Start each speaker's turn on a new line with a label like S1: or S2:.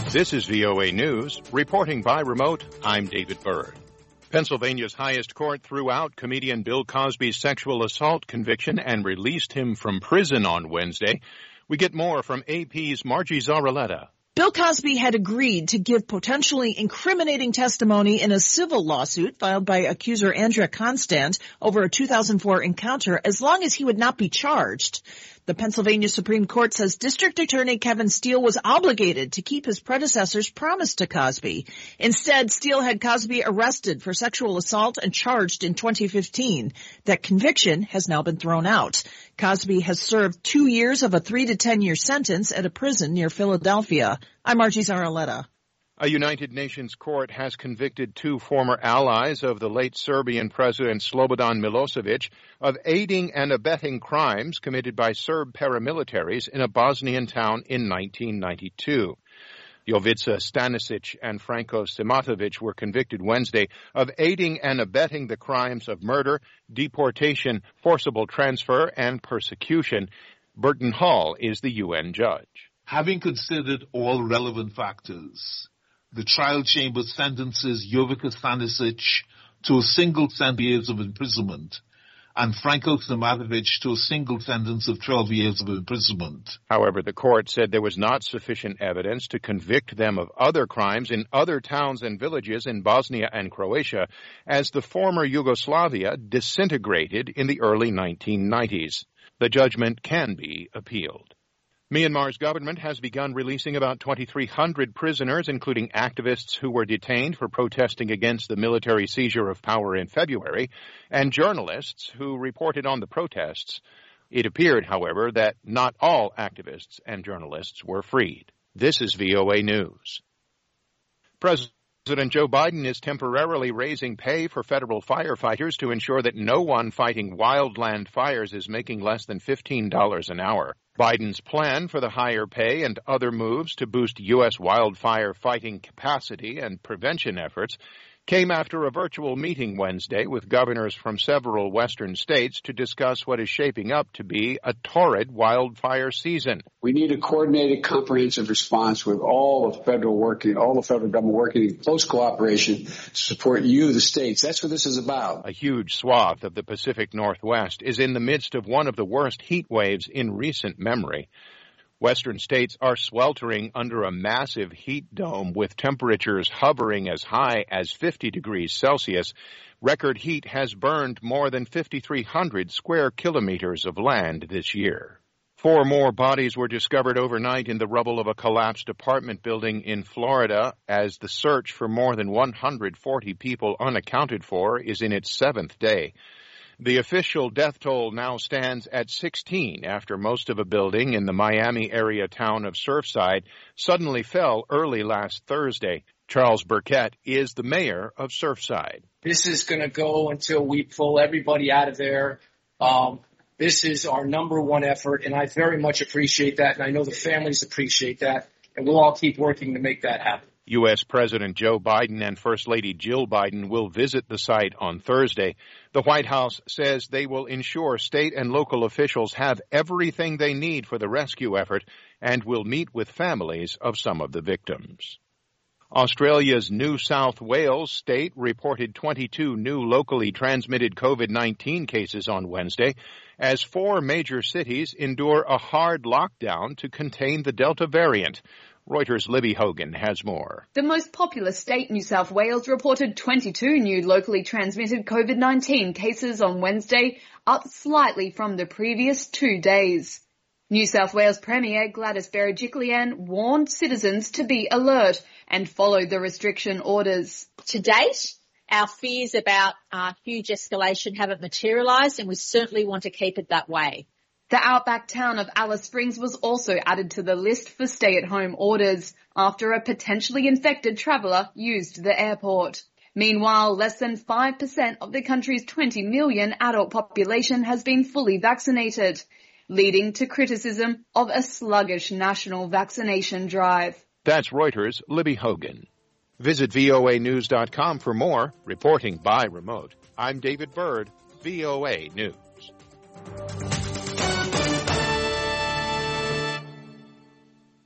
S1: This is VOA News. Reporting by remote, I'm David Byrd. Pennsylvania's highest court threw out comedian Bill Cosby's sexual assault conviction and released him from prison on Wednesday. We get more from AP's Margie Zaraletta.
S2: Bill Cosby had agreed to give potentially incriminating testimony in a civil lawsuit filed by accuser Andrea Constant over a 2004 encounter as long as he would not be charged. The Pennsylvania Supreme Court says District Attorney Kevin Steele was obligated to keep his predecessor's promise to Cosby. Instead, Steele had Cosby arrested for sexual assault and charged in 2015. That conviction has now been thrown out. Cosby has served 2 years of a 3 to 10 year sentence at a prison near Philadelphia. I'm Margie Zaraletta.
S1: A United Nations court has convicted 2 former allies of the late Serbian President Slobodan Milosevic of aiding and abetting crimes committed by Serb paramilitaries in a Bosnian town in 1992. Jovica Stanisic and Franko Simatovic were convicted Wednesday of aiding and abetting the crimes of murder, deportation, forcible transfer, and persecution. Burton Hall is the UN judge.
S3: Having considered all relevant factors, the trial chamber sentences Jovica Stanisic to a single 10 years of imprisonment and Franko Simatovic to a single sentence of 12 years of imprisonment.
S1: However, the court said there was not sufficient evidence to convict them of other crimes in other towns and villages in Bosnia and Croatia as the former Yugoslavia disintegrated in the early 1990s. The judgment can be appealed. Myanmar's government has begun releasing about 2,300 prisoners, including activists who were detained for protesting against the military seizure of power in February, and journalists who reported on the protests. It appeared, however, that not all activists and journalists were freed. This is VOA News. President Joe Biden is temporarily raising pay for federal firefighters to ensure that no one fighting wildland fires is making less than $15 an hour. Biden's plan for the higher pay and other moves to boost U.S. wildfire fighting capacity and prevention efforts came after a virtual meeting Wednesday with governors from several western states to discuss what is shaping up to be a torrid wildfire season.
S4: We need a coordinated, comprehensive response with all the federal government working in close cooperation to support you, the states. That's what this is about.
S1: A huge swath of the Pacific Northwest is in the midst of one of the worst heat waves in recent memory. Western states are sweltering under a massive heat dome with temperatures hovering as high as 50 degrees Celsius. Record heat has burned more than 5,300 square kilometers of land this year. 4 more bodies were discovered overnight in the rubble of a collapsed apartment building in Florida as the search for more than 140 people unaccounted for is in its 7th day. The official death toll now stands at 16 after most of a building in the Miami area town of Surfside suddenly fell early last Thursday. Charles Burkett is the mayor of Surfside.
S5: This is going to go until we pull everybody out of there. This is our number one effort, and I very much appreciate that, and I know the families appreciate that, and we'll all keep working to make that happen.
S1: U.S. President Joe Biden and First Lady Jill Biden will visit the site on Thursday. The White House says they will ensure state and local officials have everything they need for the rescue effort and will meet with families of some of the victims. Australia's New South Wales state reported 22 new locally transmitted COVID-19 cases on Wednesday as 4 major cities endure a hard lockdown to contain the Delta variant. Reuters' Libby Hogan has more.
S6: The most populous state, New South Wales, reported 22 new locally transmitted COVID-19 cases on Wednesday, up slightly from the previous 2 days. New South Wales Premier Gladys Berejiklian warned citizens to be alert and follow the restriction orders.
S7: To date, our fears about huge escalation haven't materialised, and we certainly want to keep it that way.
S6: The outback town of Alice Springs was also added to the list for stay-at-home orders after a potentially infected traveller used the airport. Meanwhile, less than 5% of the country's 20 million adult population has been fully vaccinated, leading to criticism of a sluggish national vaccination drive.
S1: That's Reuters' Libby Hogan. Visit voanews.com for more. Reporting by remote, I'm David Byrd, VOA News.